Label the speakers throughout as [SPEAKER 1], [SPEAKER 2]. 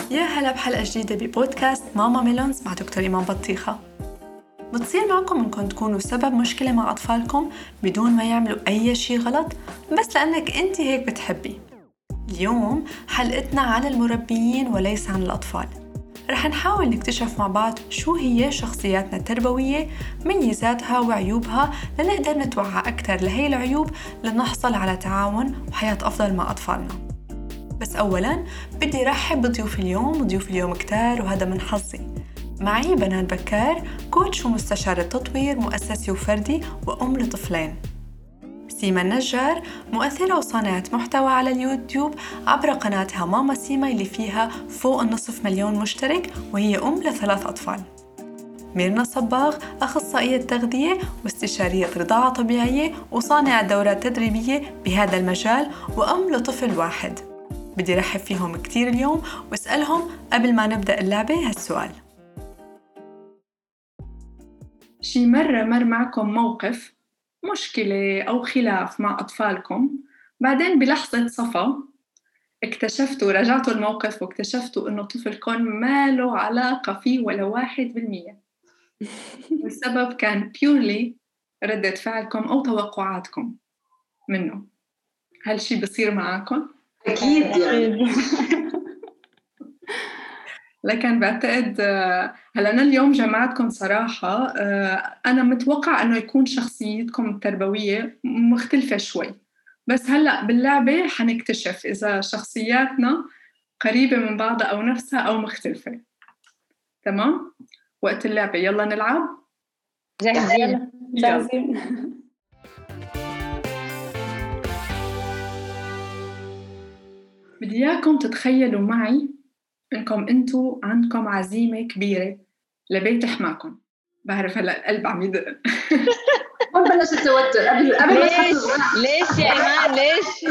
[SPEAKER 1] يا هلا بحلقة جديدة ببودكاست ماما ميلونز مع دكتور إيمان بطيخة. بتصير معكم إنكم تكونوا سبب مشكلة مع أطفالكم بدون ما يعملوا أي شيء غلط بس لأنك أنت هيك بتحبي. اليوم حلقتنا عن المربيين وليس عن الأطفال. رح نحاول نكتشف مع بعض شو هي شخصياتنا التربوية، ميزاتها وعيوبها، لنقدر نتوعى أكثر لهي العيوب لنحصل على تعاون وحياة أفضل مع أطفالنا. بس أولاً بدي رحب بضيوف اليوم، وضيوف اليوم كتار وهذا من حظي. معي بنان بكار، كوتش ومستشار التطوير مؤسسي وفردي وأم لطفلين. سيما النجار، مؤثرة وصانعة محتوى على اليوتيوب عبر قناتها ماما سيما اللي فيها فوق 250,000 مشترك وهي أم ل3 أطفال. ميرنا صباغ، أخصائية تغذية واستشارية رضاعة طبيعية وصانعة دورات تدريبية بهذا المجال وأم لطفل واحد. بدي رحب فيهم كتير اليوم واسألهم قبل ما نبدأ اللعبة هالسؤال.
[SPEAKER 2] شي مرة مر معكم موقف مشكلة أو خلاف مع أطفالكم، بعدين بلحظة صفا اكتشفتوا، رجعتوا الموقف واكتشفتوا إنه طفلكم ما له علاقة فيه ولا 1%، والسبب كان purely ردة فعلكم أو توقعاتكم منه. هل شي بصير معاكم؟
[SPEAKER 3] أكيد يعني.
[SPEAKER 2] لكن بعتقد هلا أنا اليوم جمعتكم صراحة، أنا متوقع إنه يكون شخصيتكم التربوية مختلفة شوي، بس هلا باللعبة حنكتشف إذا شخصياتنا قريبة من بعضها أو نفسها أو مختلفة. تمام؟ وقت اللعبة يلا نلعب.
[SPEAKER 3] جاهزين.
[SPEAKER 2] بدي إياكم تتخيلوا معي إنكم أنتوا عندكم عزيمة كبيرة لبيت حماكم. بعرف هلا القلب عم يدق.
[SPEAKER 3] ما بلش التوتر قبل ما تحطوا
[SPEAKER 4] ليش يا إيمان ليش؟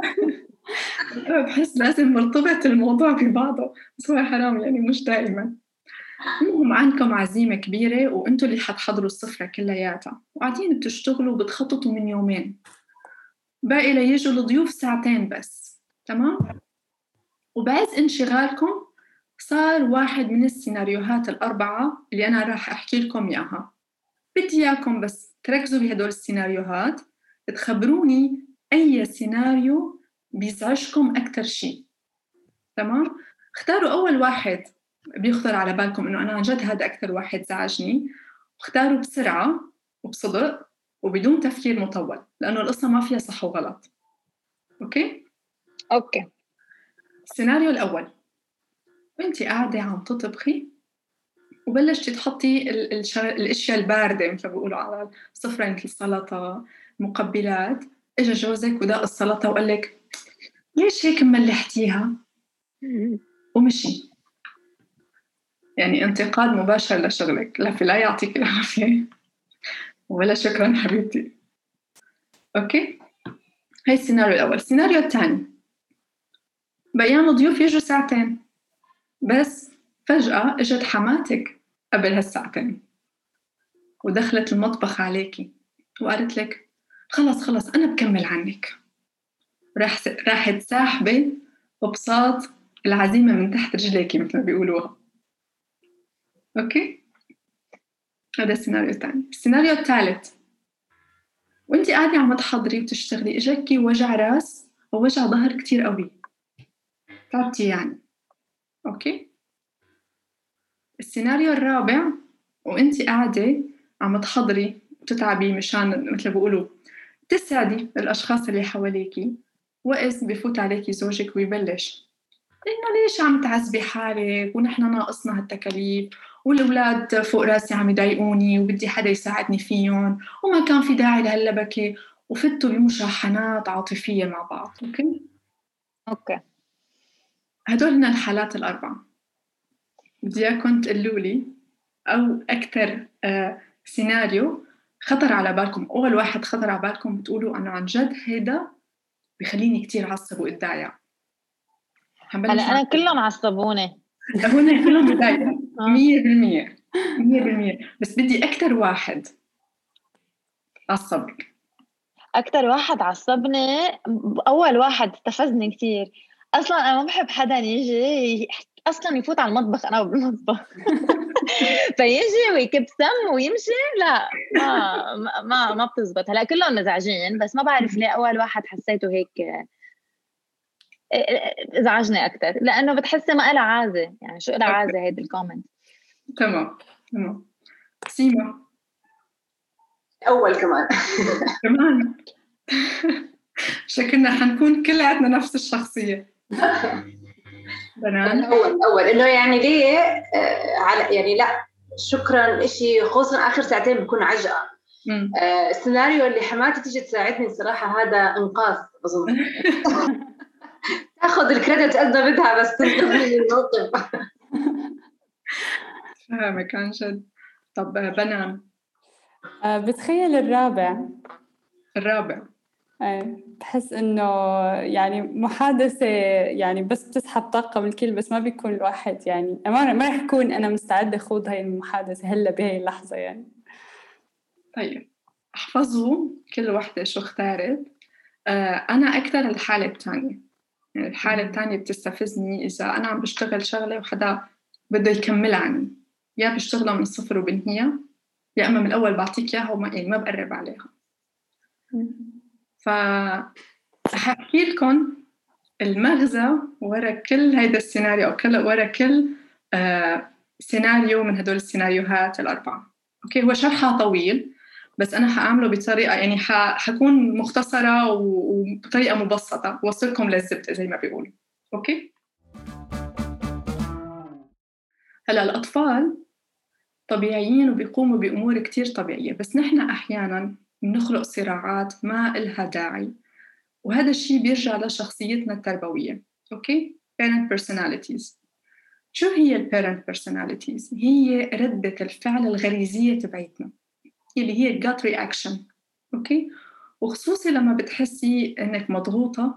[SPEAKER 2] بحس لازم مرتبط الموضوع ببعضه، بس هو حرام يعني مش دائما. المهم عندكم عزيمة كبيرة وأنتوا اللي حتحضروا السفرة كلياتها وقاعدين بتشتغلوا بتخططوا من يومين، باقي ليجوا الضيوف ساعتين بس. تمام؟ وبعز انشغالكم صار واحد من السيناريوهات الأربعة اللي أنا راح أحكي لكم إياها. بدي إياكم بس تركزوا بهدول السيناريوهات، تخبروني أي سيناريو بيزعجكم أكتر شيء. تمام؟ اختاروا أول واحد بيخطر على بالكم إنه أنا عن جد هذا أكتر واحد زعجني، واختاروا بسرعة وبصدق وبدون تفكير مطول، لأنه القصة ما فيها صح وغلط. أوكي؟ السيناريو الأول، وانتي قاعدة عم تطبخي وبلشتي تحطي الاشياء الباردة مثل بيقولوا على السفرة، مثل السلطة، مقبلات. اجا جوزك وداق السلطة وقال لك ليش هيك ملحتيها؟ ومشي. يعني انتقاد مباشر لشغلك. لا يعطيك العافية ولا شكرا حبيبتي. اوكي، هاي السيناريو الأول. السيناريو الثاني، بيان ضيوف يجوا ساعتين بس فجأة اجت حماتك قبل هالساعتين ودخلت المطبخ عليكي وقالت لك خلص أنا بكمل عنك. راحت ساحبة وبساط العزيمة من تحت رجليكي مثل ما بيقولوها. أوكي، هذا السيناريو الثاني. السيناريو الثالث، وانتي قاعدة عم تحضري وتشتغلي اجاكي وجع راس أو وجع ظهر كتير قوي، تعبتي يعني. أوكي، السيناريو الرابع، وانتي قاعدة عم تحضري وتتعبي مشان مثل بيقولوا تسعدي الأشخاص اللي حواليكي، وإذ بفوت عليكي زوجك ويبلش إنه ليش عم تعذبي حالك ونحن ناقصنا هالتكاليف والأولاد فوق راسي عم يضايقوني وبدي حدا يساعدني فيهم وما كان في داعي لهاللبكة، وفتوا بمشاحنات عاطفية مع بعض.
[SPEAKER 4] أوكي.
[SPEAKER 2] هدول هن الحالات الأربعة. بدي إياكم تقولوا لي أو أكثر سيناريو خطر على بالكم. أول واحد خطر على بالكم بتقولوا أنا عن جد هيدا بيخليني كتير عصب وإتضايق.
[SPEAKER 4] هلا أنا كلهم عصبوني.
[SPEAKER 2] هون كلهم بضايقوا 100%. بس بدي أكتر واحد عصبك.
[SPEAKER 4] أكتر واحد عصبني أول واحد استفزني كتير. أصلاً أنا ما بحب حدا يجي اصلا يفوت على المطبخ انا بالمطبخ فيجي ويكب سم ويمشي. لا ما بتزبط. هلا كلهم مزعجين بس ما بعرف ليه اول واحد حسيته هيك ازعجني اكثر لانه بتحسي ما لها عازه. يعني شو لها عازه هيدي الكومنت.
[SPEAKER 2] تمام. سيما
[SPEAKER 3] اول كمان
[SPEAKER 2] شكلنا حنكون كلياتنا نفس الشخصيه. بنان
[SPEAKER 3] اول انه يعني ليه على يعني لا شكرا إشي خصوصا اخر ساعتين بكون عجقه. السيناريو اللي حماتي تيجي تساعدني صراحه هذا انقاذ اظن. تاخذ الكريدت قد ما بدها بس تنقذني من الموقف.
[SPEAKER 2] فاهمك عن جد. طب بنان
[SPEAKER 5] بتخيل الرابع بحس إنه يعني محادثة يعني بس بتسحب طاقة من الكل بس ما بيكون الواحد يعني ما رح أكون أنا مستعدة أخوض هاي المحادثة هلا بهاي اللحظة يعني.
[SPEAKER 2] طيب احفظوا كل وحدة شو اختارت. أنا أكثر الحالة الثانية. يعني الحالة الثانية بتستفزني إذا أنا عم بشتغل شغلة وحدا بده يكمل عني، يا بشتغلها من الصفر وبنهيها يا أما من الأول بعطيك إياها وما بقرب عليها. فأحكي لكم المغزى ورا كل هيدا السيناريو أو ورا كل سيناريو من هدول السيناريوهات الأربعة. أوكي هو شرحها طويل بس أنا حأعمله بطريقة يعني حكون مختصرة وبطريقة مبسطة وصلكم للزبدة زي ما بيقولوا. أوكي هلأ الأطفال طبيعيين وبيقوموا بأمور كتير طبيعية بس نحن أحياناً بنخلق صراعات ما إلها داعي وهذا الشيء بيرجع لشخصيتنا التربوية. أوكي parent personalities. شو هي ال parent personalities؟ هي ردة الفعل الغريزية تبعتنا اللي هي gut reaction. أوكي وخصوصي لما بتحسي إنك مضغوطة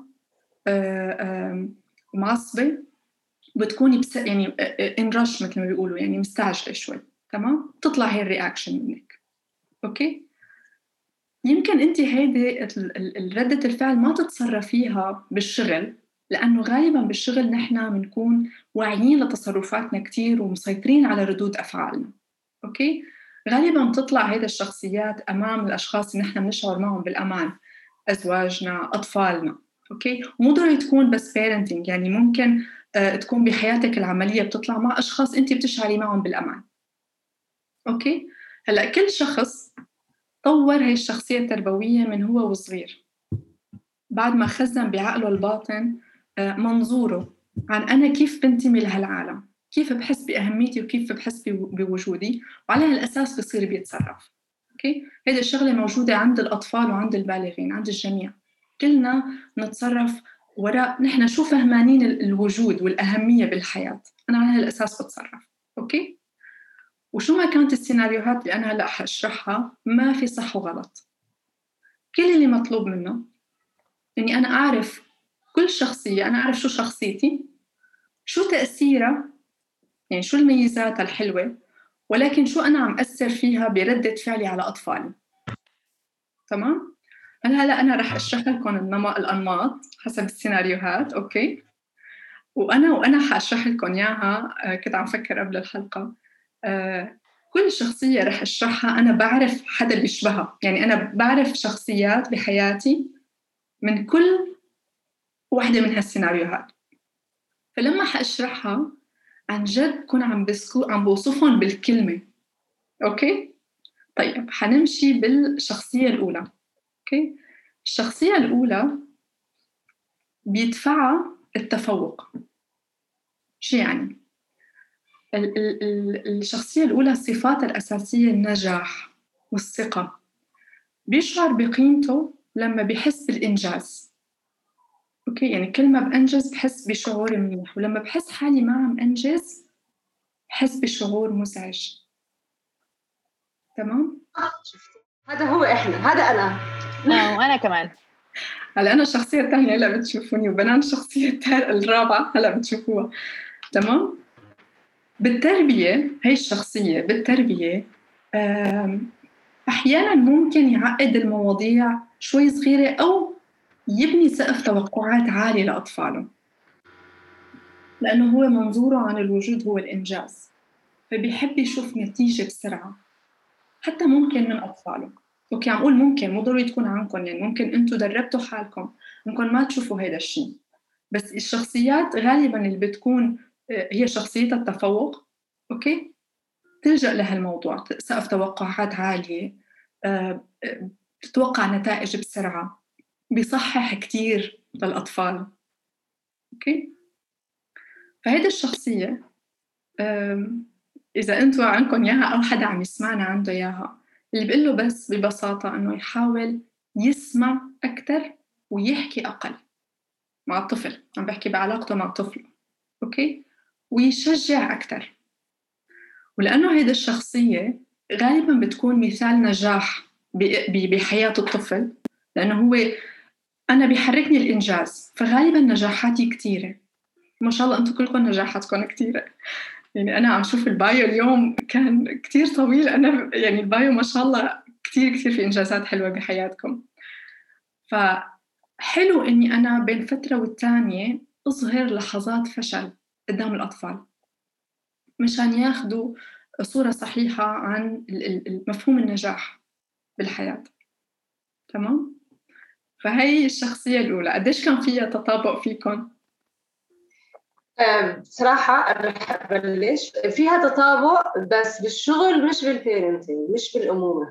[SPEAKER 2] ومعصبة بتكوني يعني انرش مثل ما بيقولوا يعني مستعجلة شوي. تمام تطلع هي الرياكشن منك. أوكي يمكن أنت هيدي ردة الفعل ما تتصرفيها بالشغل لأنه غالباً بالشغل نحن بنكون واعيين لتصرفاتنا كتير ومسيطرين على ردود أفعالنا. أوكي غالباً تطلع هيدا الشخصيات أمام الأشخاص اللي نحن بنشعر معهم بالأمان، أزواجنا، أطفالنا. أوكي مو ضروري تكون بس parenting يعني ممكن تكون بحياتك العملية بتطلع مع أشخاص أنت بتشعري معهم بالأمان. أوكي هلأ كل شخص طور هاي الشخصية التربوية من هو وصغير بعد ما خزن بعقله الباطن منظوره عن أنا كيف بنتمي لهالعالم، كيف بحس بأهميتي وكيف بحس بوجودي وعلى هالأساس بصير بيتصرف. أوكي هيدا الشغلة موجودة عند الأطفال وعند البالغين عند الجميع. كلنا نتصرف وراء نحن شو فهمانين الوجود والأهمية بالحياة أنا على هالأساس بتصرف. أوكي وشو ما كانت السيناريوهات اللي أنا هلأ حأشرحها ما في صح وغلط. كل اللي مطلوب منه إني أنا أعرف كل شخصية، أنا أعرف شو شخصيتي شو تأثيرها يعني شو الميزات الحلوة ولكن شو أنا عم أثر فيها بردة فعلي على أطفالي. تمام؟ هلأ أنا رح أشرح لكم الأنماط حسب السيناريوهات. أوكي وأنا حأشرح لكم إياها. كنت عم فكر قبل الحلقة كل شخصية رح أشرحها أنا بعرف حدا بيشبهها يعني أنا بعرف شخصيات بحياتي من كل واحدة من هالسيناريوهات فلما حأشرحها عن جد كون عم بوصفهم بالكلمة. أوكي طيب حنمشي بالشخصية الأولى. أوكي الشخصية الأولى بيدفعها التفوق. شو يعني؟ الشخصية الأولى الصفات الأساسية النجاح والثقة. بيشعر بقيمته لما بيحس بالإنجاز. أوكي يعني كل ما بأنجز بحس بشعور منيح ولما بحس حالي ما عم أنجز بحس بشعور مزعج. تمام؟
[SPEAKER 3] هذا هو إحنا هذا أنا
[SPEAKER 4] وأنا كمان.
[SPEAKER 2] هلا أنا الشخصية الثانية هلا بتشوفوني وبنان الشخصية الرابعة هلا بتشوفوها. تمام؟ بالتربية هاي الشخصية بالتربية أحياناً ممكن يعقد المواضيع شوي صغيرة أو يبني سقف توقعات عالي لأطفاله. لأنه هو منظوره عن الوجود هو الإنجاز، فبيحب يشوف نتيجة بسرعة، حتى ممكن من أطفاله. أوكي، عم أقول ممكن، مو ضروري تكون عنكم، يعني ممكن أنتوا دربتوا حالكم ممكن ما تشوفوا هذا الشيء. بس الشخصيات غالباً اللي بتكون هي شخصيتها التفوق، أوكي، تلجأ لهالموضوع، سقف توقعات عالية، تتوقع نتائج بسرعة، بيصحح كتير للأطفال. أوكي، فهيدي الشخصية إذا أنتوا عندكم إياها أو حدا عم يسمعنا عنده إياها، اللي بقول له بس ببساطة إنه يحاول يسمع أكتر ويحكي أقل مع الطفل. عم بحكي بعلاقته مع طفله، أوكي، ويشجع أكتر. ولأنه هيدا الشخصية غالباً بتكون مثال نجاح بحياة الطفل، لأنه هو أنا بيحركني الإنجاز، فغالباً نجاحاتي كتيرة. ما شاء الله أنتوا كلكم نجاحاتكم كتيرة. يعني أنا عم شوف البايو اليوم كان كتير طويل، أنا يعني البايو ما شاء الله كتير في إنجازات حلوة بحياتكم. فحلو إني أنا بين فترة والتانية أظهر لحظات فشل قدام الأطفال مشان ياخدوا صورة صحيحة عن مفهوم النجاح بالحياة. تمام؟ فهي الشخصية الأولى، قديش كان فيها تطابق فيكم؟
[SPEAKER 3] بصراحة أنا بحب أبلش فيها تطابق، بس بالشغل مش بالبيرنتينج، مش بالأمومة.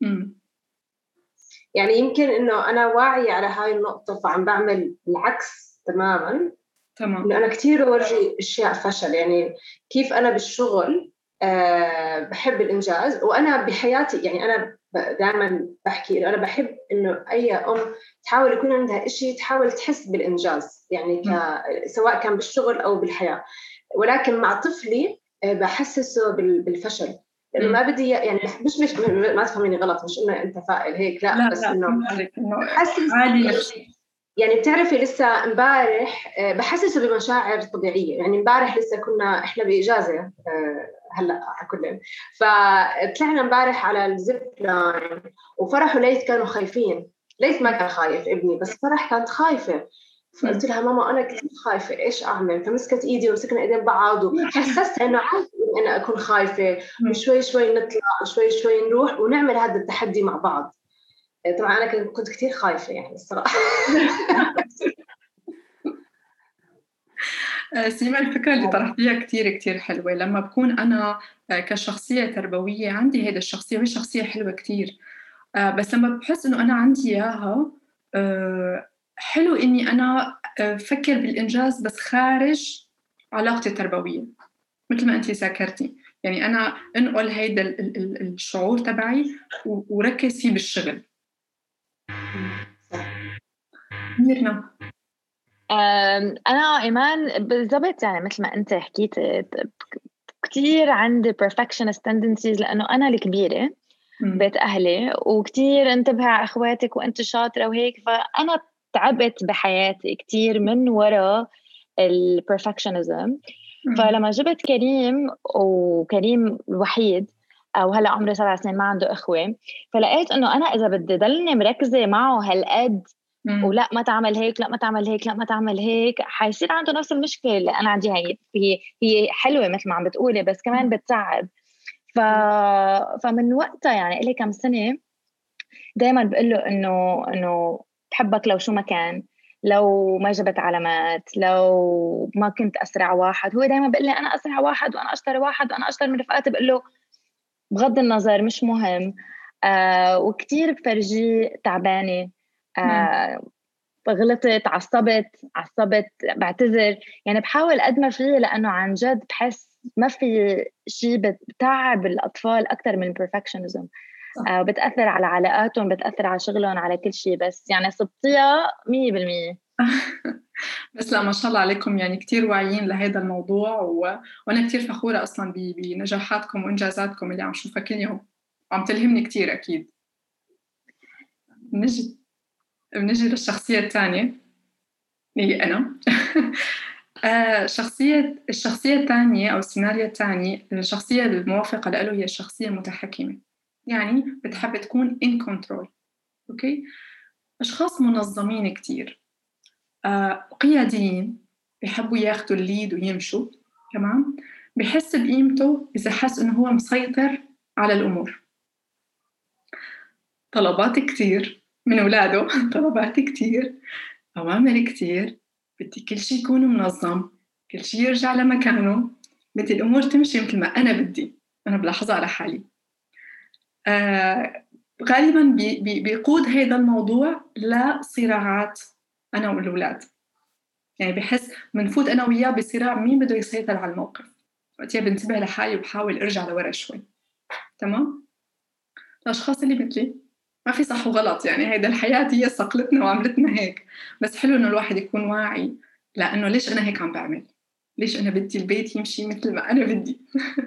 [SPEAKER 3] يعني يمكن إنه أنا واعية على هاي النقطة، فعم بعمل العكس تماماً.
[SPEAKER 2] تمام.
[SPEAKER 3] إنه أنا كتير بورجي أشياء فشل، يعني كيف أنا بالشغل بحب الإنجاز، وأنا بحياتي يعني أنا دائما بحكي إنه أنا بحب إنه أي أم تحاول يكون عندها إشي تحاول تحس بالإنجاز، يعني سواء كان بالشغل أو بالحياة. ولكن مع طفلي بحسسه بالفشل، لأنه ما بدي يعني مش ما تفهميني غلط، مش إنه أنت فائل هيك، لا بس إنه حسس يعني بتعرفي لسه امبارح بحسسه بمشاعر طبيعية. يعني امبارح لسه كنا إحنا بإجازة هلأ على كلهم، فطلعنا امبارح على الزيب لاين، وفرح وليث كانوا خايفين. ليث ما كان خايف ابني، بس فرح كانت خايفة. فقلت لها ماما أنا كثير خايفة، إيش أعمل؟ فمسكت إيدي ومسكنا إيدين بعض، وحسست إنه عادي أنا أكون خايفة، وشوي شوي نطلع وشوي شوي نروح ونعمل هذا التحدي مع بعض. طبعا أنا كنت كثير خايفة يعني الصراحة.
[SPEAKER 2] سيما الفكرة اللي طرحتيها كتير كتير حلوة. لما بكون أنا كشخصية تربوية عندي هيدا الشخصية، وهي شخصية حلوة كتير، بس لما بحس إنه أنا عندي إياها حلو إني أنا فكر بالإنجاز بس خارج علاقتي التربوية، مثل ما أنتي ذكرتي. يعني أنا أنقل هيدا الشعور تبعي وركز فيه بالشغل. ميرنا.
[SPEAKER 4] أنا إيمان بالضبط، يعني مثل ما أنت حكيت كتير عندي perfectionist tendencies، لأنه أنا الكبيرة بيت أهلي، وكتير انتبه على أخواتك وأنت شاطرة وهيك، فأنا تعبت بحياتي كتير من وراء البرفكشنزم. فلما جبت كريم، وكريم الوحيد أو هلا عمره 7 سنين ما عنده إخوة، فلقيت إنه أنا إذا بدي ضلني مركزة معه هالقد ولا ما تعمل هيك، لا ما تعمل هيك، لا ما تعمل هيك، حيصير عنده نفس المشكلة اللي أنا عندي. هي حلوة مثل ما عم بتقولي، بس كمان بتساعد. فمن وقتها يعني إلي كم سنة دايما بقول له إنه بحبك لو شو ما كان، لو ما جبت علامات، لو ما كنت أسرع واحد. هو دايما بقول لي أنا أسرع واحد وأنا أشطر واحد وأنا أشطر من رفقاتي. بقول له بغض النظر مش مهم. وكتير بفرجي تعبانة، غلطت، عصبت بعتذر. يعني بحاول قد ما فيه، لأنه عن جد بحس ما في شيء بتعب الأطفال أكتر من البرفكشنزم. بتأثر على علاقاتهم، بتأثر على شغلهم، على كل شيء. بس يعني صبتيها 100%.
[SPEAKER 2] بس لا ما شاء الله عليكم، يعني كتير واعيين لهذا الموضوع، وأنا كتير فخورة أصلاً بنجاحاتكم وإنجازاتكم اللي عم شوفها كل يوم، عم تلهمني كتير. أكيد. بنجي للشخصية الثانية اللي أنا. الشخصية الثانية أو السيناريو الثاني، الشخصية الموافقة له هي الشخصية المتحكمة، يعني بتحب تكون in control. أوكي، أشخاص منظمين كتير، قياديين، بيحبوا ياخدوا الليد ويمشوا، تمام؟ بحس بقيمته إذا حس إنه هو مسيطر على الأمور. طلبات كتير من أولاده طلبات كتير، أوامر كتير، بدي كل شيء يكون منظم، كل شيء يرجع لمكانه، بدي الأمور تمشي مثل ما أنا بدي. أنا بلاحظها على حالي. غالباً بيقود هذا الموضوع لصراعات أنا والأولاد. يعني بحس منفوت أنا وياه بصراع مين بده يسيطر على الموقف. وقتها بنتبه لحالي وبحاول أرجع لورا شوي. تمام؟ الأشخاص اللي مثلي ما في صح وغلط، يعني هيدا الحياة هي صقلتنا وعملتنا هيك، بس حلو إنه الواحد يكون واعي لأنه ليش أنا هيك عم بعمل، ليش أنا بدي البيت يمشي مثل ما أنا بدي.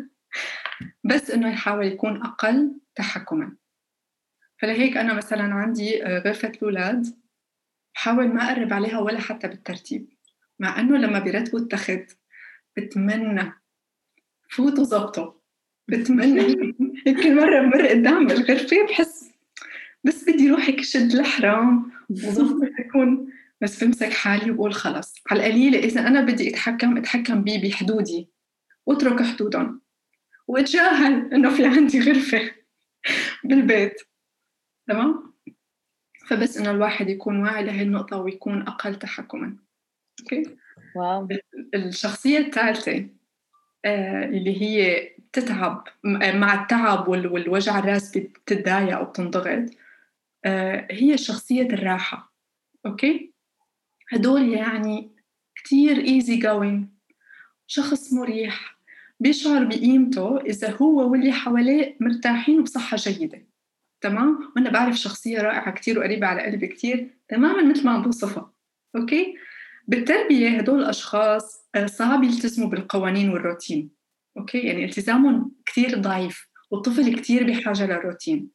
[SPEAKER 2] بس إنه يحاول يكون أقل تحكماً. فلهيك أنا مثلاً عندي غرفة الأولاد بحاول ما أقرب عليها ولا حتى بالترتيب، مع أنه لما بيرتبوا التخت بتمنى فوت وظبطه، بتمنى هيك كل مرة بمر قدام الغرفة بحس بس بدي روح هيك شد الحرام وظبط يكون، بس بمسك حالي وبقول خلص على القليلة إذا أنا بدي أتحكم بيه بحدودي واترك حدودهم واتجاهل إنه في عندي غرفة بالبيت. تمام؟ فبس إنه الواحد يكون واعي لهي النقطة ويكون أقل تحكماً. أوكي؟
[SPEAKER 4] واو.
[SPEAKER 2] الشخصية الثالثة اللي هي بتتعب مع التعب والوجع الراس بتتضايق أو بتنضغط، هي شخصية الراحة. أوكي؟ هدول يعني كتير easy going، شخص مريح، بيشعر بقيمته إذا هو واللي حواليه مرتاحين وبصحة جيدة. تمام؟ وأنا بعرف شخصية رائعة كتير وقريبة على قلبي كتير، تماماً مثل ما عم بوصفها. أوكي؟ بالتربية هدول الأشخاص صعب يلتزموا بالقوانين والروتين. أوكي؟ يعني التزامهم كتير ضعيف، والطفل كتير بحاجة للروتين،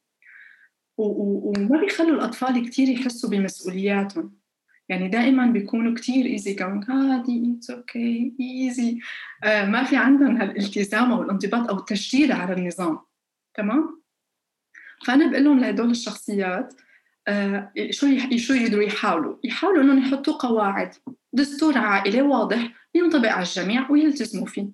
[SPEAKER 2] وما بيخلوا الأطفال كتير يحسوا بمسؤولياتهم. يعني دائماً بيكونوا كتير easy going، عادي it's okay easy. ما في عندهم هالالتزام أو الانضباط أو التشديد على النظام. تمام؟ فأنا بقول لهم لهدول الشخصيات شو يقدروا يحاولوا إنهم يحطوا قواعد، دستور عائلي واضح ينطبق على الجميع ويلتزموا فيه.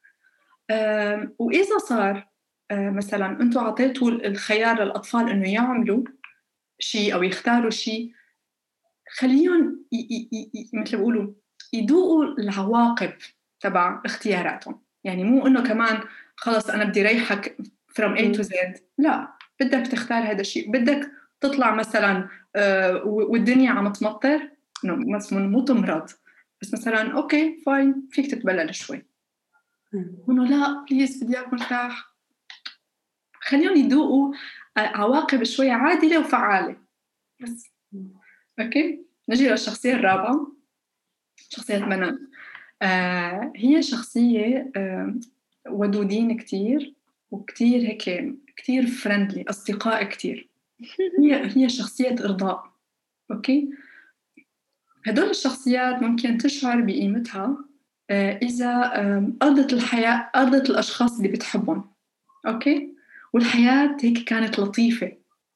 [SPEAKER 2] وإذا صار مثلاً أنتوا عطيتوا الخيار للأطفال إنه يعملوا شيء أو يختاروا شيء، خليهم مثل بيقولوا يذوقوا العواقب تبع اختياراتهم. يعني مو إنه كمان خلص أنا بدي ريحك from A to Z، لا، بدك تختار هذا الشيء، بدك تطلع مثلا والدنيا عم تمطر، إنه مثلا مو تمرض، بس مثلا أوكي فاين فيك تتبلل شوي، إنه لا بليز بدي أكون مرتاح. خليهم يذوقوا عواقب شوي عادلة وفعالة بس. أوكي، نجي للشخصية الرابعة، شخصية منال. هي شخصية ودودين كتير وكتير هيك كتير فريندلي، أصدقاء كتير. هي شخصية إرضاء. أوكي، هدول الشخصيات ممكن تشعر بقيمتها إذا أرضت الحياة، أرضت الأشخاص اللي بتحبهم. أوكي، والحياة هيك كانت لطيفة.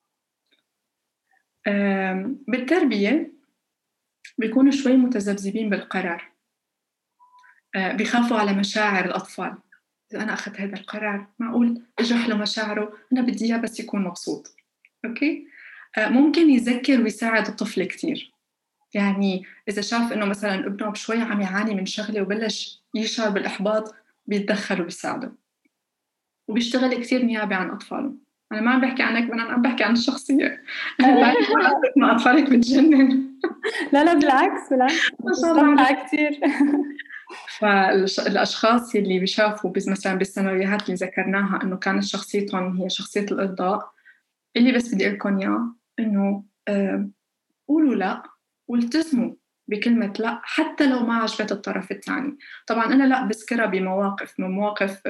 [SPEAKER 2] بالتربية بيكونوا شوي متذبذبين بالقرار، بيخافوا على مشاعر الأطفال. إذا أنا أخذت هذا القرار معقول أجرح له مشاعره، أنا بدي إياه بس يكون مبسوط. أوكي، ممكن يذكر ويساعد الطفل كتير. يعني إذا شاف إنه مثلاً ابنه بشوي عم يعاني من شغلة وبلش يشعر بالإحباط، بيتدخل وبيساعده، وبيشتغل كتير نيابي عن أطفاله. أنا ما عم بحكي عنك، أنا عم بحكي عن الشخصية. مع أطفالك بتجنن.
[SPEAKER 5] لا بالعكس
[SPEAKER 2] ما شاء الله
[SPEAKER 5] كتير.
[SPEAKER 2] فالأشخاص اللي بيشافوا مثلا بالسيناريوهات اللي ذكرناها إنه كانت شخصيتهم هي شخصية الإرضاء، اللي بس بدي أقولكم إياه إنه قولوا لا والتزموا بكلمة لا حتى لو ما عجبت الطرف الثاني. طبعاً أنا لا بذكرها بمواقف، من مواقف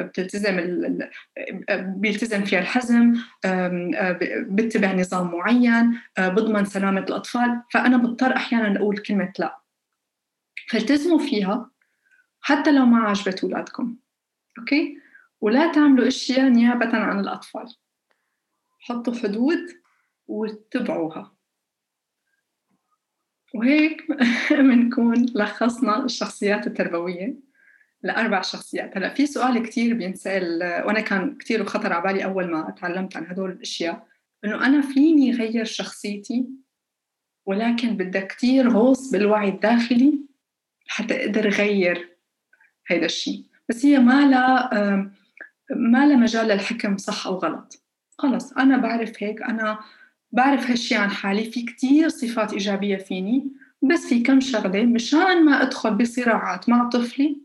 [SPEAKER 2] بيلتزم فيها الحزم، بتبع نظام معين، بضمن سلامة الأطفال، فأنا بضطر أحياناً أقول كلمة لا، فالتزموا فيها حتى لو ما عجبت أولادكم. أوكي، ولا تعملوا أشياء نيابة عن الأطفال، حطوا حدود واتبعوها. وهيك بنكون لخصنا الشخصيات التربوية ل4 شخصيات. هلا في سؤال كتير بينسأل، وأنا كان كتير وخطر على بالي أول ما تعلمت عن هدول الأشياء، إنه أنا فيني غير شخصيتي، ولكن بدها كتير غوص بالوعي الداخلي حتى أقدر غير هيدا الشيء. بس هي ما لا مجال للحكم صح أو غلط. خلص أنا بعرف هيك، أنا بعرف هالشي عن حالي، في كتير صفات إيجابية فيني، بس في كم شغلة مشان ما أدخل بصراعات مع طفلي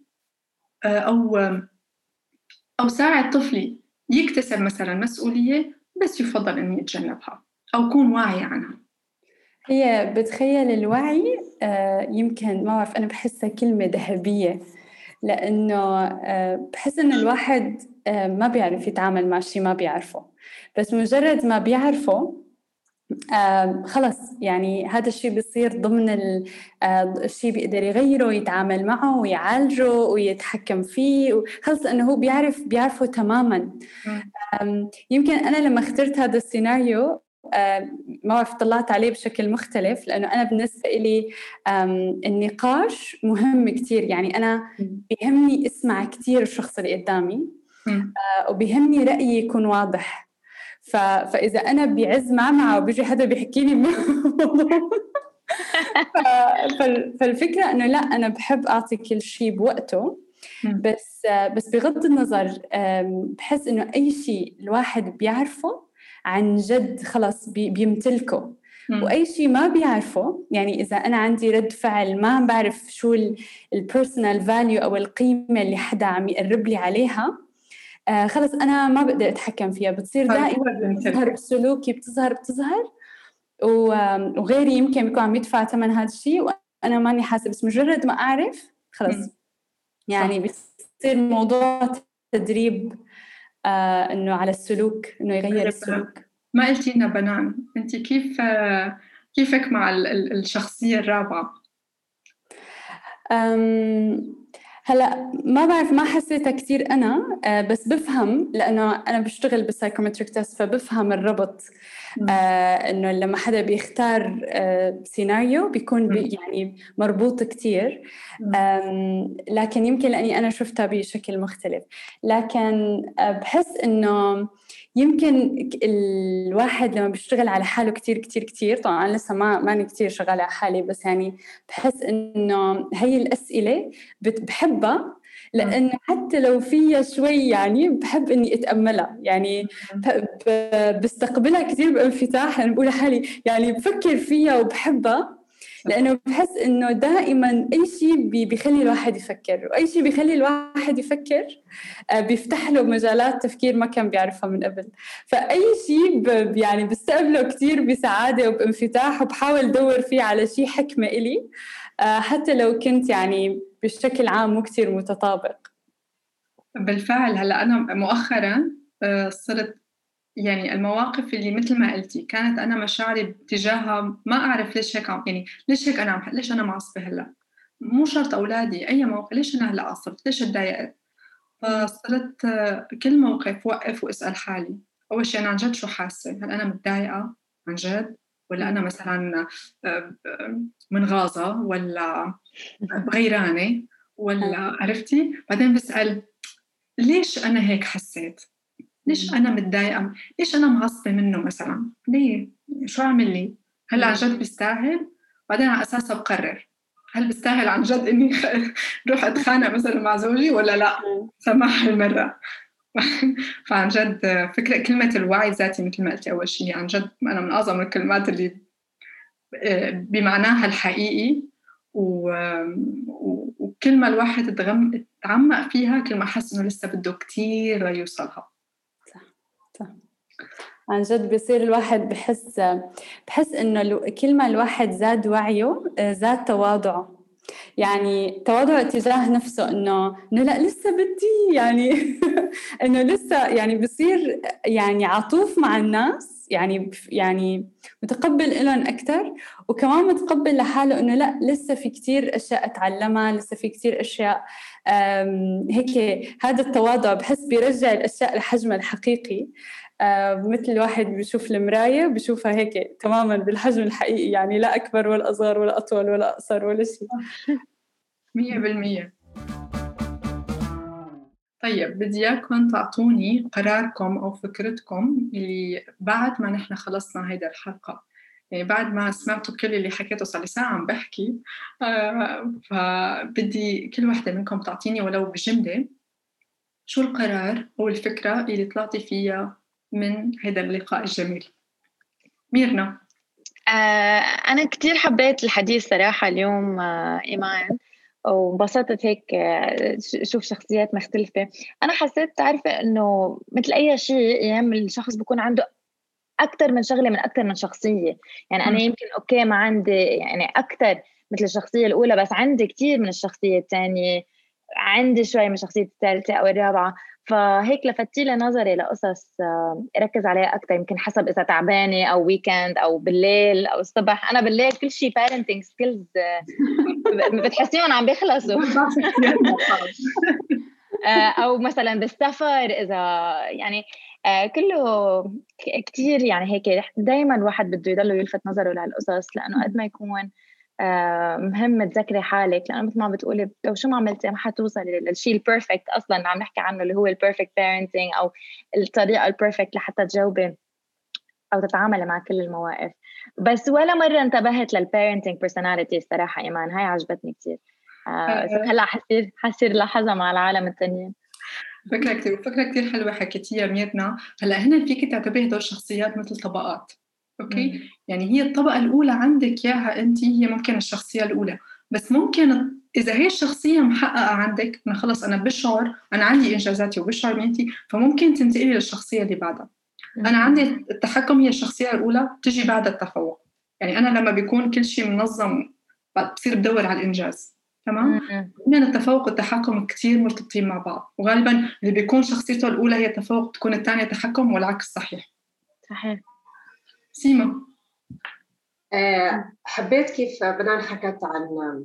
[SPEAKER 2] أو ساعد طفلي يكتسب مثلا مسؤولية، بس يفضل إني أتجنبها أو أكون واعية عنها.
[SPEAKER 5] هي بتخيل الوعي يمكن ما أعرف، أنا بحسها كلمة ذهبية، لأنه بحس إنه الواحد ما بيعرف يتعامل مع شيء ما بيعرفه، بس مجرد ما بيعرفه خلص يعني هذا الشيء بيصير ضمن الشيء بيقدر يغيره ويتعامل معه ويعالجه ويتحكم فيه، خلص إنه هو بيعرفه تماماً. يمكن أنا لما اخترت هذا السيناريو ما بعرف طلعت عليه بشكل مختلف، لأنه أنا بالنسبة إلي النقاش مهم كتير. يعني أنا بيهمني أسمع كتير الشخص اللي قدامي وبيهمني رأيي يكون واضح. فإذا أنا بعز معه وبيجي حدا بيحكي لي فالفكرة أنه لا، أنا بحب أعطي كل شيء بوقته، بس بغض النظر بحس إنه أي شيء الواحد بيعرفه عن جد خلاص بيمتلكه، وأي شيء ما بيعرفه، يعني إذا أنا عندي رد فعل ما بعرف شو البيرسونال فاليو أو القيمة اللي حدا عم يقرب لي عليها، خلص أنا ما بقدر أتحكم فيها، بتصير دائما بتظهر بسلوكي، بتصهر وغيري يمكن بيكون عم يدفع ثمن هذا الشيء وأنا ماني حاسة. بس مجرد ما أعرف خلص يعني بيصير موضوع تدريب إنه على السلوك، إنه يغير السلوك.
[SPEAKER 2] ما قلتي لنا بنان، أنت كيفك مع الشخصية الرابعة؟
[SPEAKER 5] هلا ما بعرف، ما حسيتها كتير أنا، بس بفهم لأنه أنا بشتغل بالسايكومتريك تيست، فبفهم الربط. إنه لما حدا بيختار سيناريو بيكون يعني مربوط كتير، لكن يمكن لأني أنا شفتها بشكل مختلف. لكن بحس إنه يمكن الواحد لما بيشتغل على حاله كتير كتير كتير، طبعا أنا لسه ماني كتير شغالة على حالي، بس يعني بحس إنه هي الأسئلة بحبها، لأنه حتى لو فيها شوي يعني بحب إني أتأملها، يعني بستقبلها كتير بانفتاح، يعني بقول لحالي يعني بفكر فيها وبحبها، لأنه بحس إنه دائما أي شيء بيخلي الواحد يفكر، وأي شيء بيخلي الواحد يفكر بيفتح له مجالات تفكير ما كان بيعرفها من قبل. فأي شيء يعني بستقبله كتير بسعادة وبانفتاح، وبحاول أدور فيه على شيء حكمة إلي، حتى لو كنت يعني بشكل عام مو كتير متطابق.
[SPEAKER 2] بالفعل هلأ أنا مؤخراً صرت يعني المواقف اللي مثل ما قلتي كانت أنا مشاعري تجاهها ما أعرف ليش هيك يعني ليش أنا معصبة هلأ، مو شرط أولادي، أي موقف ليش أنا هلأ عصبت، ليش اتضايقت. فصرت كل موقف وقف وأسأل حالي أول شيء أنا عن جد شو حاسة، هل أنا متضايقة عن جد، ولا أنا مثلا منغاظة، ولا غيرانة، ولا عرفتي. بعدين بسأل ليش أنا هيك حسيت، ليش أنا متضايقة، ليش أنا معصبة منه مثلا، ليه، شو عمل لي، هل عن جد بيستاهل. بعدين على أساسها بقرر هل بيستاهل عن جد إني روح أتخانق مثلا مع زوجي ولا لا، سمح المرة. فعن جد فكرة كلمة الوعي الذاتي مثل ما قلتي أول شيء عن جد أنا من أعظم الكلمات اللي بمعناها الحقيقي، وكل ما الواحد تعمق فيها كل ما حس إنه لسه بده كتير ليوصلها.
[SPEAKER 5] صح. عن جد بيصير الواحد بحس إنه كل ما الواحد زاد وعيه زاد تواضعه، يعني تواضع تجاه نفسه، إنه لا لسه بدي يعني إنه لسه يعني بصير يعني عطوف مع الناس، يعني متقبل لهم أكتر، وكمان متقبل لحاله إنه لا لسه في كتير أشياء أتعلمها، لسه في كتير أشياء هيك. هذا التواضع بحس بيرجع الأشياء لحجمها الحقيقي. مثل الواحد بيشوف المراية بيشوفها هيك تماماً بالحجم الحقيقي، يعني لا أكبر ولا أصغر ولا أطول ولا أقصر ولا شيء.
[SPEAKER 2] 100%. طيب بدي إياكم تعطوني قراركم أو فكرتكم اللي بعد ما نحن خلصنا هيدا الحلقة، يعني بعد ما سمعتوا كل اللي حكيته، صار لي ساعة عم بحكي، فبدي كل واحدة منكم تعطيني ولو بجملة شو القرار أو الفكرة اللي طلعتي فيها من هيدا اللقاء الجميل. ميرنا.
[SPEAKER 4] أنا كتير حبيت الحديث صراحة اليوم إيمان، وانبسطت هيك شوف شخصيات مختلفة. أنا حسيت تعرفة إنه مثل أي شيء أيام الشخص بيكون عنده أكتر من شغلة من أكتر من شخصية. يعني أنا يمكن أوكي ما عندي يعني أكتر مثل الشخصية الأولى، بس عندي كتير من الشخصية الثانية، عندي شوي من الشخصية الثالثة أو الرابعة. فهيك لفتي لي نظري لقصص ركز عليها أكتر، يمكن حسب إذا تعبانة أو ويكند أو بالليل أو الصبح. أنا بالليل كل شيء parenting skills بتحسيهم عم بيخلصوا. أو مثلا بالسفر إذا يعني كله كتير يعني هيك دايما الواحد بده يضله يلفت نظره لهالقصص، لأنه قد ما يكون مهم تذكري حالك، لأنه مثل ما بتقولي لو شو ما عملتي ما حتوصلي للشيء البيرفكت أصلا اللي عم نحكي عنه، اللي هو البيرفكت بيرنتينج أو الطريقة البيرفكت لحتى تجاوبي أو تتعاملي مع كل المواقف. بس ولا مرة انتبهت للبيرنتينج بيرسوناليتي الصراحة إيمان، هاي عجبتني كتير. هلا حصير لاحظها مع العالم التانيين.
[SPEAKER 2] فكرة كتير حلوة حكيتيها ميرنا. هلا هنا فيك تعتبري هدول الشخصيات مثل طبقات، اوكي؟ يعني هي الطبقة الأولى عندك ياها أنت، هي ممكن الشخصية الأولى، بس ممكن إذا هي الشخصية محققة عندك، أنا خلص أنا بشعر أنا عندي إنجازاتي وبشعر بنتي، فممكن تنتقلي للشخصية اللي بعدها. أنا عندي التحكم، هي الشخصية الأولى تجي بعد التفوق. يعني أنا لما بيكون كل شيء منظم بصير بدور على الإنجاز، تمام؟ من التفوق والتحكم كتير مرتبطين مع بعض، وغالباً اللي بيكون شخصيته الأولى هي التفوق تكون الثانية تحكم، والعكس صحيح.
[SPEAKER 4] صحيح.
[SPEAKER 2] سيما.
[SPEAKER 3] حبيت كيف بنان حكت عن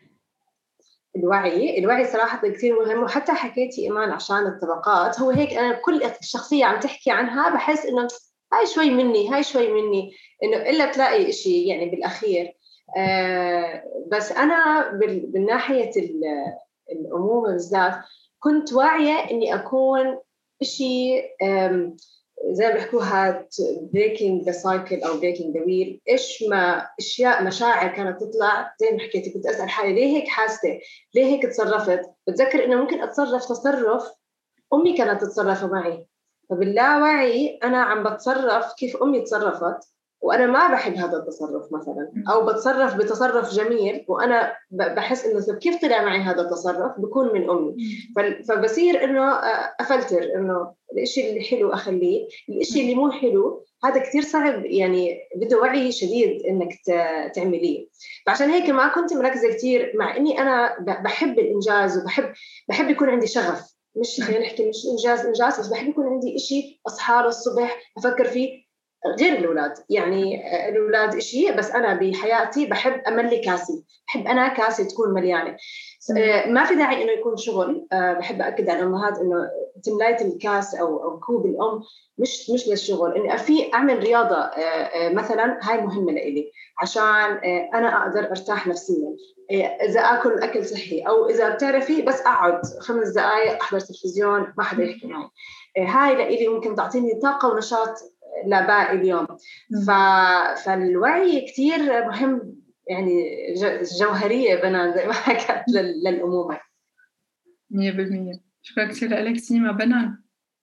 [SPEAKER 3] الوعي صراحة كتير مهم، وحتى حكيتي إيمان عشان الطبقات. هو هيك أنا كل شخصية عم تحكي عنها بحس إنه هاي شوي مني، إنه إلا تلاقي إشي يعني بالأخير. بس أنا بالناحية الأمومة بالذات كنت واعية إني أكون إشي زي ما بيحكوها breaking the cycle أو breaking the wheel. إيش ما أشياء مشاعر كانت تطلع زي ما حكيتي، كنت أسأل حالي ليه هيك حاسة، ليه هيك تصرفت. بتذكر إنه ممكن أتصرف تصرف أمي كانت تتصرف معي، فباللاوعي أنا عم بتصرف كيف أمي تصرفت، وأنا ما بحب هذا التصرف مثلا، أو بتصرف بتصرف جميل وأنا بحس إنه كيف طلع معي هذا التصرف بكون من أمي. فبصير إنه أفلتر إنه الإشي اللي حلو أخليه، الإشي اللي مو حلو هذا كتير صعب، يعني بده وعي شديد إنك تعمليه. فعشان هيك ما كنت مركزة كتير، مع إني أنا بحب الإنجاز وبحب يكون عندي شغف، مش خلينا نحكي مش إنجاز، بس بحب يكون عندي إشي أصحى له الصبح أفكر فيه غير الأولاد. يعني الأولاد إشي، بس أنا بحياتي بحب أملي كاسي، بحب أنا كاسي تكون مليانة. ما في داعي إنه يكون شغل. بحب أكد على الأمهات إنه تملاية الكاس أو كوب الأم مش للشغل. إني في أعمل رياضة مثلا، هاي مهمة لإلي عشان أنا أقدر أرتاح نفسيا. إذا أكل أكل صحي، أو إذا بتعرفي بس أقعد 5 دقايق أحضر تلفزيون ما حدا يحكي معي، هاي لإلي ممكن تعطيني طاقة ونشاط لباقي اليوم. فالوعي كتير مهم، يعني جوهرية بنان زي ما حكت للأمومة.
[SPEAKER 2] 100%. شكرا كثير لك سيما. بنان.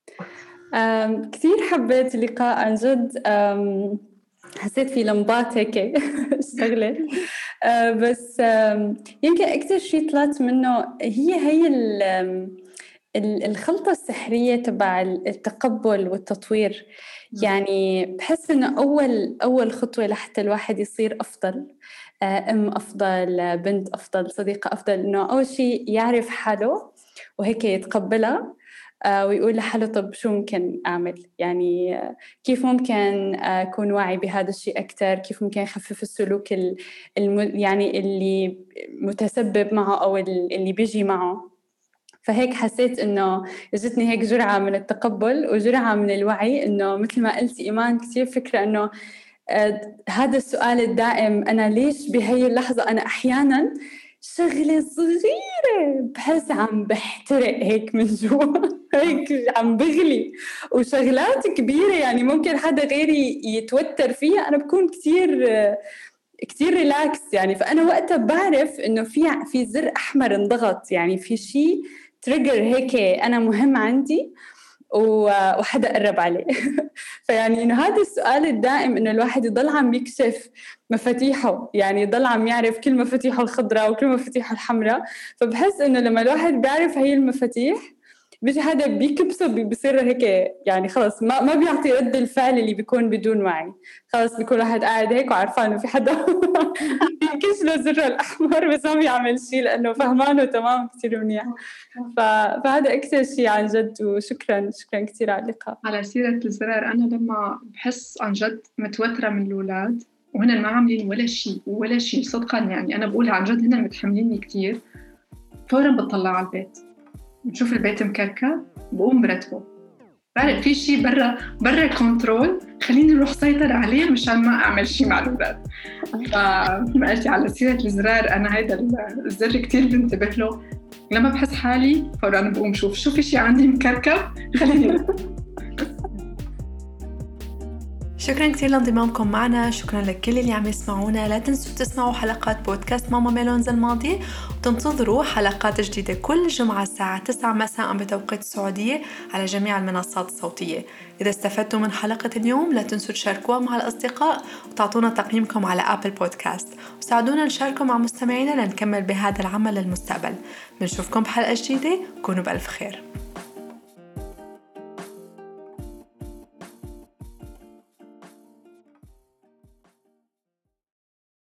[SPEAKER 5] كثير حبيت اللقاء عن جد. حسيت في لمبات هيك اشتغلت. بس يمكن أكثر شيء طلعت منه هي الخلطة السحرية تبع التقبل والتطوير. يعني بحس إنه أول خطوة لحتى الواحد يصير أفضل، أم أفضل، بنت أفضل، صديقة أفضل، إنه أول شيء يعرف حاله وهيك يتقبلها، ويقول لحاله طب شو ممكن أعمل، يعني كيف ممكن أكون واعي بهذا الشيء أكتر، كيف ممكن أخفف السلوك يعني اللي متسبب معه أو اللي بيجي معه. فهيك حسيت إنه جتني هيك جرعة من التقبل وجرعة من الوعي، إنه مثل ما قلتي إيمان كتير فكرة إنه هذا السؤال الدائم، أنا ليش بهي اللحظة أنا أحياناً شغلة صغيرة بحس عم بحترق هيك من جوا هيك عم بغلي، وشغلات كبيرة يعني ممكن حدا غيري يتوتر فيها أنا بكون كتير ريلاكس يعني. فأنا وقتها بعرف إنه في زر أحمر انضغط، يعني في شيء تريجر هيك أنا مهم عندي وحدا قرب عليه. فيعني إنه هذا السؤال الدائم إنه الواحد يضل عم يكشف مفاتيحه، يعني يضل عم يعرف كل مفاتيحه الخضراء وكل مفاتيحه الحمراء. فبحس إنه لما الواحد بيعرف هاي المفاتيح بيجي هذا بيكبسه بيصير هيك يعني خلص ما بيعطي رد الفعل اللي بيكون بدون وعي. خلص بيكون واحد قاعد هيك وعارفان إنه في حدا ينكش له زر الأحمر بس ما بيعمل شيء لأنه فهمانه تمام كتير منيح. فهذا أكثر شيء عن جد. وشكرا كتير على اللقاء.
[SPEAKER 2] على سيرة الزرار، أنا لما بحس عن جد متوترة من الأولاد وهن ما عاملين ولا شيء صدقا، يعني أنا بقولها عن جد هن متحمليني كتير، فورا بطلع على البيت بشوف البيت مكركب بقوم برتبه. بعرف في شيء برا كنترول، خليني نروح سيطر عليه مشان ما أعمل شيء مع الأولاد. فما قلتي على سيرة الزرار، أنا هيدا الزر كتير بنتبه له لما بحس حالي، فورا بقوم شوف في شيء عندي مكركب خليني.
[SPEAKER 1] شكرا كثير لانضمامكم معنا، شكرا لكل اللي عم يسمعونا. لا تنسوا تسمعوا حلقات بودكاست ماما ميلونز الماضي، وتنتظروا حلقات جديدة كل جمعة الساعة 9 مساء بتوقيت السعودية على جميع المنصات الصوتية. إذا استفدتوا من حلقة اليوم لا تنسوا تشاركوها مع الأصدقاء وتعطونا تقييمكم على أبل بودكاست، وساعدونا نشاركه مع مستمعينا لنكمل بهذا العمل للمستقبل. بنشوفكم بحلقة جديدة، كونوا بألف خير.